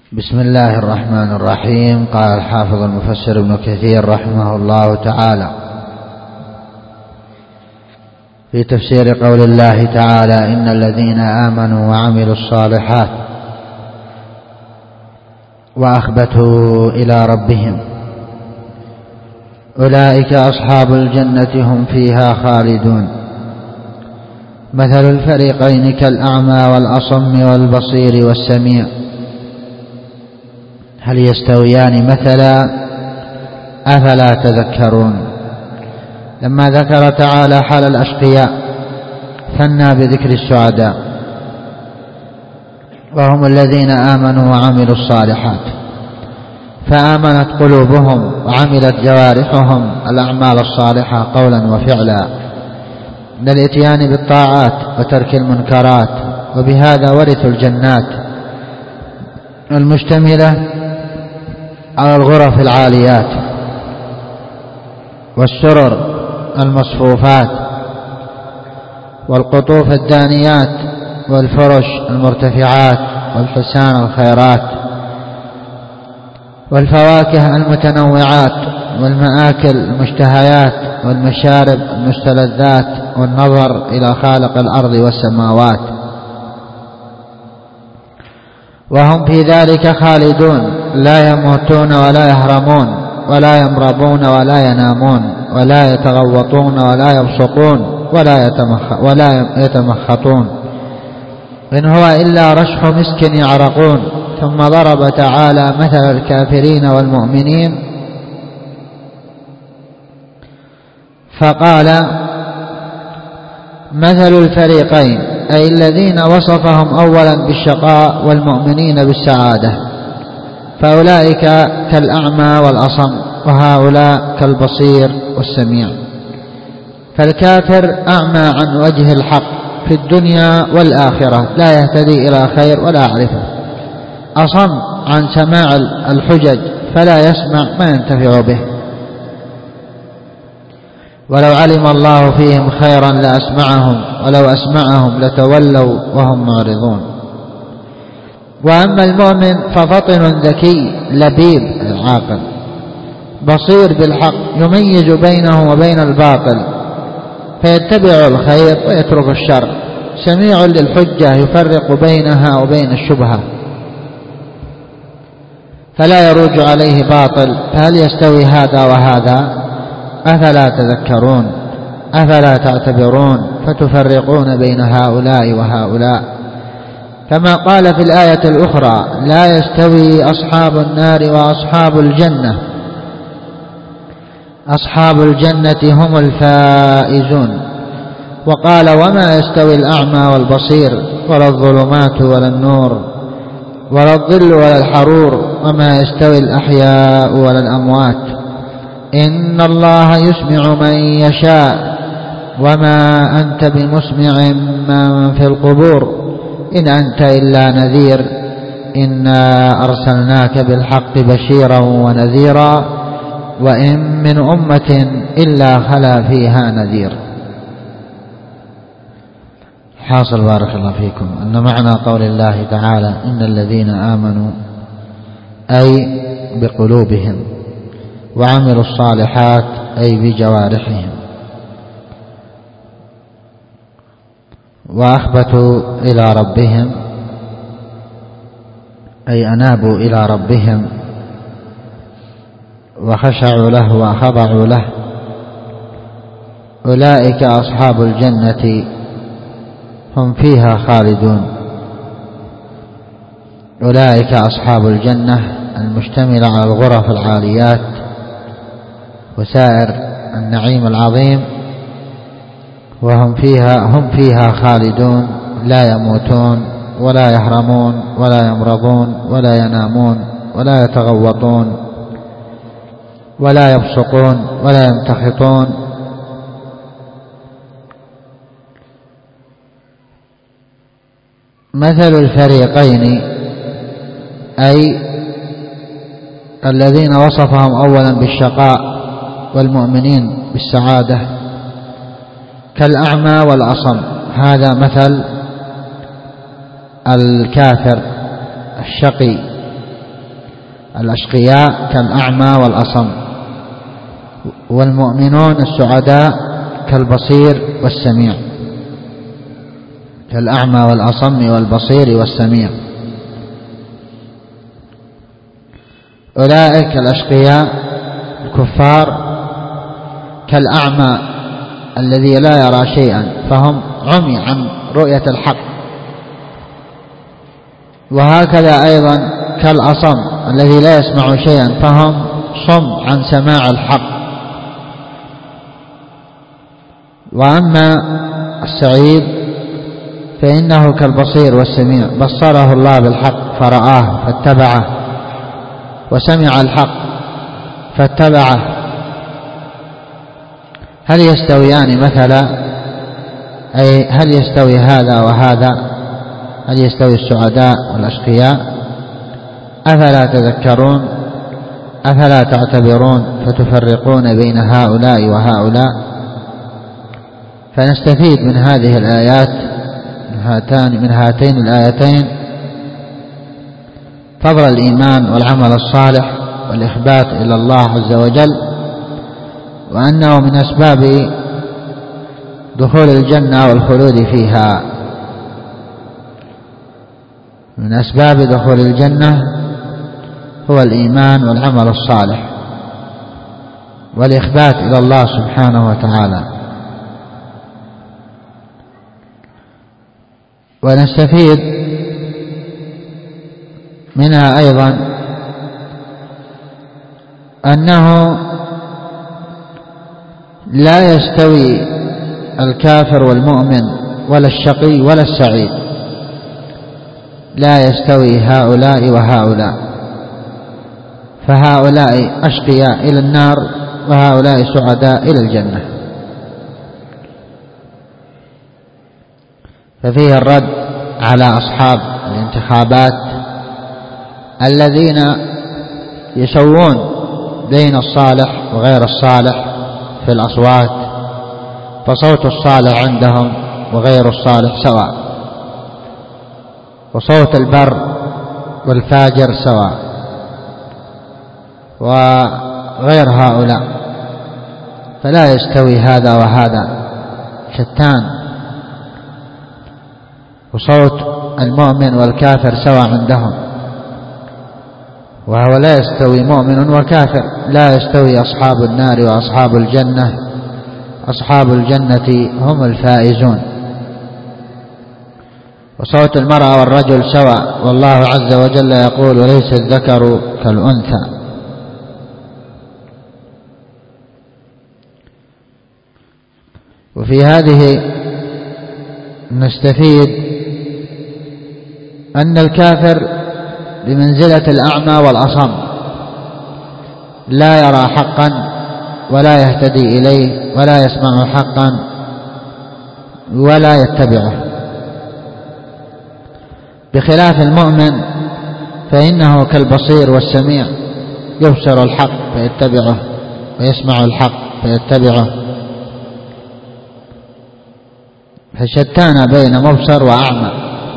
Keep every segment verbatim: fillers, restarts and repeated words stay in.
بسم الله الرحمن الرحيم. قال الحافظ المفسر ابن كثير رحمه الله تعالى في تفسير قول الله تعالى: إن الذين آمنوا وعملوا الصالحات وأخبتوا إلى ربهم أولئك أصحاب الجنة هم فيها خالدون. مثل الفريقين كالأعمى والأصم والبصير والسميع هل يستويان مثلا أفلا تذكرون. لما ذكر تعالى حال الأشقياء ثنى بذكر السعداء، وهم الذين آمنوا وعملوا الصالحات، فآمنت قلوبهم وعملت جوارحهم الأعمال الصالحة قولا وفعلا من الإتيان بالطاعات وترك المنكرات، وبهذا ورثوا الجنات المشتملة على الغرف العاليات والسرر المصفوفات والقطوف الدانيات والفرش المرتفعات والحسان الخيرات والفواكه المتنوعات والمآكل المشتهيات والمشارب المستلذات والنظر إلى خالق الأرض والسماوات، وهم في ذلك خالدون لا يموتون ولا يهرمون ولا يمرضون ولا ينامون ولا يتغوطون ولا يبصقون ولا, يتمخ ولا يتمخطون، إن هو إلا رشح مسك يعرقون. ثم ضرب تعالى مثل الكافرين والمؤمنين فقال: مثل الفريقين، أي الذين وصفهم أولا بالشقاء والمؤمنين بالسعادة، فأولئك كالأعمى والأصم، وهؤلاء كالبصير والسميع. فالكافر أعمى عن وجه الحق في الدنيا والآخرة، لا يهتدي إلى خير ولا يعرفه. أصم عن سماع الحجج فلا يسمع ما ينتفع به، ولو علم الله فيهم خيرا لأسمعهم ولو أسمعهم لتولوا وهم معرضون. وأما المؤمن ففطن ذكي لبيب عاقل بصير بالحق، يميز بينه وبين الباطل فيتبع الخير ويترك الشر، سميع للحجة يفرق بينها وبين الشبهة فلا يروج عليه باطل. فهل يستوي هذا وهذا؟ أفلا تذكرون، أفلا تعتبرون فتفرقون بين هؤلاء وهؤلاء. كما قال في الآية الأخرى: لا يستوي أصحاب النار وأصحاب الجنة، أصحاب الجنة هم الفائزون. وقال: وما يستوي الأعمى والبصير ولا الظلمات ولا النور ولا الظل ولا الحرور وما يستوي الأحياء ولا الأموات، إن الله يسمع من يشاء وما أنت بمسمع من في القبور إن أنت إلا نذير إنا أرسلناك بالحق بشيرا ونذيرا وإن من أمة إلا خلا فيها نذير. حاصل بارك الله فيكم أن معنى قول الله تعالى: إن الذين آمنوا أي بقلوبهم، وعملوا الصالحات أي بجوارحهم، وأخبتوا إلى ربهم أي أنابوا إلى ربهم وخشعوا له وخضعوا له، أولئك أصحاب الجنة هم فيها خالدون. أولئك أصحاب الجنة المشتملة على الغرف العاليات وسائر النعيم العظيم، وهم فيها هم فيها خالدون لا يموتون ولا يهرمون ولا يمرضون ولا ينامون ولا يتغوطون ولا يبصقون ولا يمتخطون. مثل الفريقين، أي الذين وصفهم أولا بالشقاء والمؤمنين بالسعادة، كالأعمى والأصم، هذا مثل الكافر الشقي الأشقياء كالأعمى والأصم، والمؤمنون السعداء كالبصير والسميع، كالأعمى والأصم والبصير والسميع. أولئك الأشقياء الكفار كالأعمى الذي لا يرى شيئا، فهم عمي عن رؤية الحق، وهكذا أيضا كالأصم الذي لا يسمع شيئا، فهم صم عن سماع الحق. وأما السعيد فإنه كالبصير والسميع، بصره الله بالحق فرآه فاتبعه، وسمع الحق فاتبعه. هل يستويان مثلا؟ أي هل يستوي هذا وهذا؟ هل يستوي السعداء والأشقياء؟ أفلا تذكرون؟ أفلا تعتبرون فتفرقون بين هؤلاء وهؤلاء؟ فنستفيد من هذه الآيات، من هاتان من هاتين الآيتين، فضل الإيمان والعمل الصالح والإخبات إلى الله عز وجل، وأنه من أسباب دخول الجنة والخلود فيها. من أسباب دخول الجنة هو الإيمان والعمل الصالح والإخبات إلى الله سبحانه وتعالى. ونستفيد منها أيضا أنه لا يستوي الكافر والمؤمن ولا الشقي ولا السعيد، لا يستوي هؤلاء وهؤلاء، فهؤلاء أشقياء إلى النار وهؤلاء سعداء إلى الجنة. ففيه الرد على أصحاب الانتخابات الذين يسوون بين الصالح وغير الصالح في الأصوات، فصوت الصالح عندهم وغير الصالح سواء، وصوت البر والفاجر سواء، وغير هؤلاء، فلا يستوي هذا وهذا، شتان. وصوت المؤمن والكافر سواء عندهم، وهو لا يستوي مؤمن وكافر، لا يستوي أصحاب النار وأصحاب الجنة، أصحاب الجنة هم الفائزون. وصوت المرأة والرجل سواء، والله عز وجل يقول وليس الذكر كالأنثى. وفي هذه نستفيد أن الكافر بمنزلة الأعمى والأصم، لا يرى حقا ولا يهتدي إليه ولا يسمع حقا ولا يتبعه، بخلاف المؤمن فإنه كالبصير والسميع، يبصر الحق فيتبعه ويسمع الحق فيتبعه. فشتان بين مبصر وأعمى،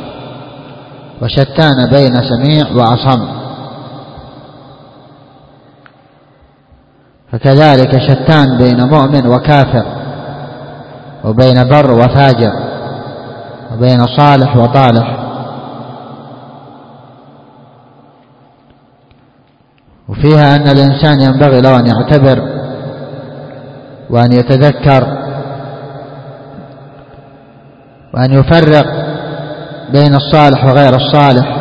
وشتان بين سميع وأصم. فكذلك شتان بين مؤمن وكافر، وبين بر وفاجر، وبين صالح وطالح. وفيها أن الإنسان ينبغي له أن يعتبر وأن يتذكر وأن يفرق بين الصالح وغير الصالح،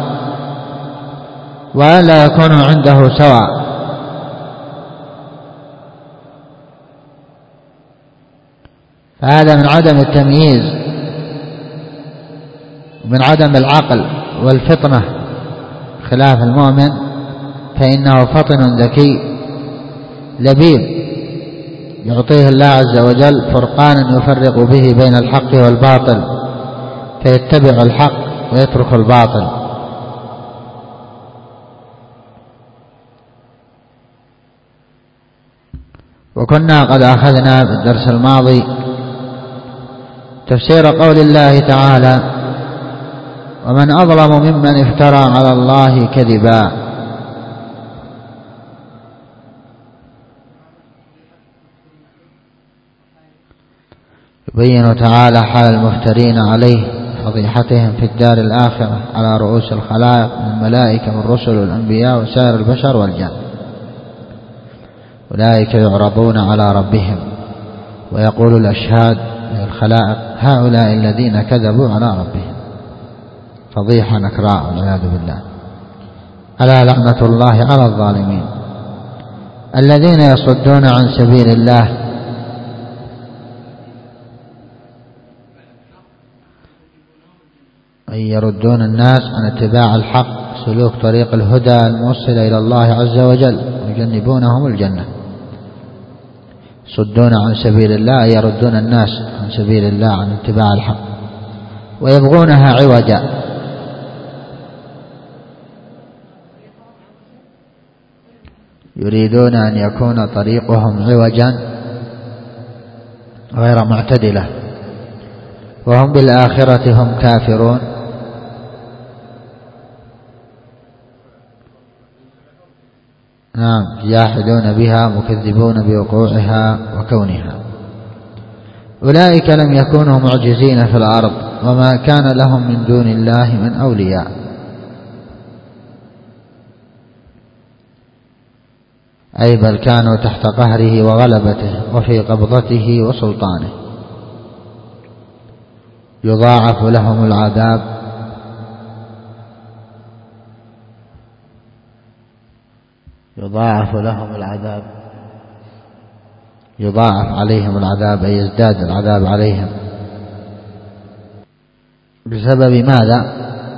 وأن لا يكونوا عنده سواء. فهذا من عدم التمييز ومن عدم العقل والفطنة، خلاف المؤمن فإنه فطن ذكي لبيب، يعطيه الله عز وجل فرقانا يفرق به بين الحق والباطل، فيتبع الحق ويترك الباطل. وكنا قد أخذنا بالدرس الماضي تفسير قول الله تعالى ومن أظلم ممن افترى على الله كذبا. يبين تعالى حال المفترين عليه، فضيحتهم في الدار الآخرة على رؤوس الخلائق من الملائكة والرسل والأنبياء وسائر البشر والجن. أولئك يعرضون على ربهم ويقول الأشهاد من الخلائق هؤلاء الذين كذبوا على ربهم. فضيحة نكراء والعياذ بالله. ألا لعنة الله على الظالمين الذين يصدون عن سبيل الله أي يردون الناس عن اتباع الحق، سلوك طريق الهدى الموصل إلى الله عز وجل، ويجنبونهم الجنة. يصدون عن سبيل الله أي يردون الناس عن سبيل الله عن اتباع الحق، ويبغونها عوجا، يريدون أن يكون طريقهم عوجا غير معتدلة، وهم بالآخرة هم كافرون. نعم، جاحدون بها مكذبون بوقوعها وكونها. أولئك لم يكونوا معجزين في الأرض وما كان لهم من دون الله من أولياء. أي بل كانوا تحت قهره وغلبته وفي قبضته وسلطانه. يضاعف لهم العذاب يضاعف لهم العذاب يضاعف عليهم العذاب أي يزداد العذاب عليهم. بسبب ماذا؟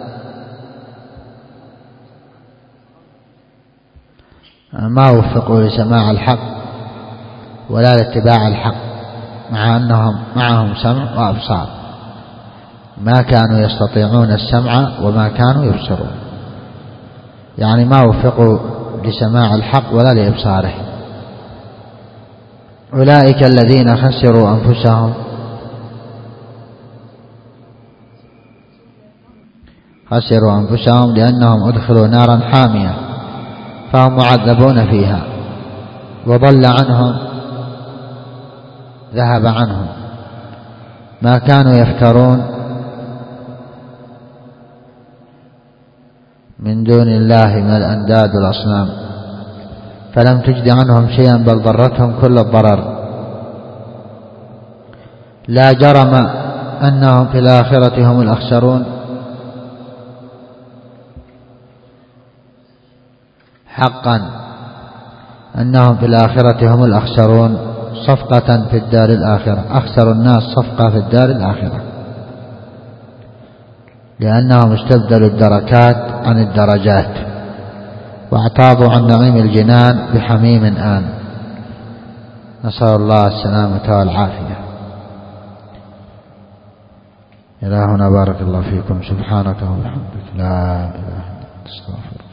ما وفقوا لسماع الحق ولا لاتباع الحق، مع أنهم معهم سمع وأبصار، ما كانوا يستطيعون السمع وما كانوا يبصرون، يعني ما وفقوا لسماع الحق ولا لإبصاره. أولئك الذين خسروا أنفسهم خسروا أنفسهم لأنهم أدخلوا نارا حامية فهم معذبون فيها، وضل عنهم ذهب عنهم ما كانوا يفترون من دون الله من الأنداد والأصنام، فلم تجد عنهم شيئا بل ضرتهم كل الضرر. لا جرم أنهم في الآخرة هم الأخسرون، حقا أنهم في الآخرة هم الأخسرون صفقة في الدار الآخرة. أخسر الناس صفقة في الدار الآخرة لأنهم استبدلوا الدركات عن الدرجات، واعتاضوا عن نعيم الجنان بحميم آن. نسأل الله السلامة والعافية. إلهنا بارك الله فيكم، سبحانك وبحمدك، لا إله إلا أنت، استغفرك.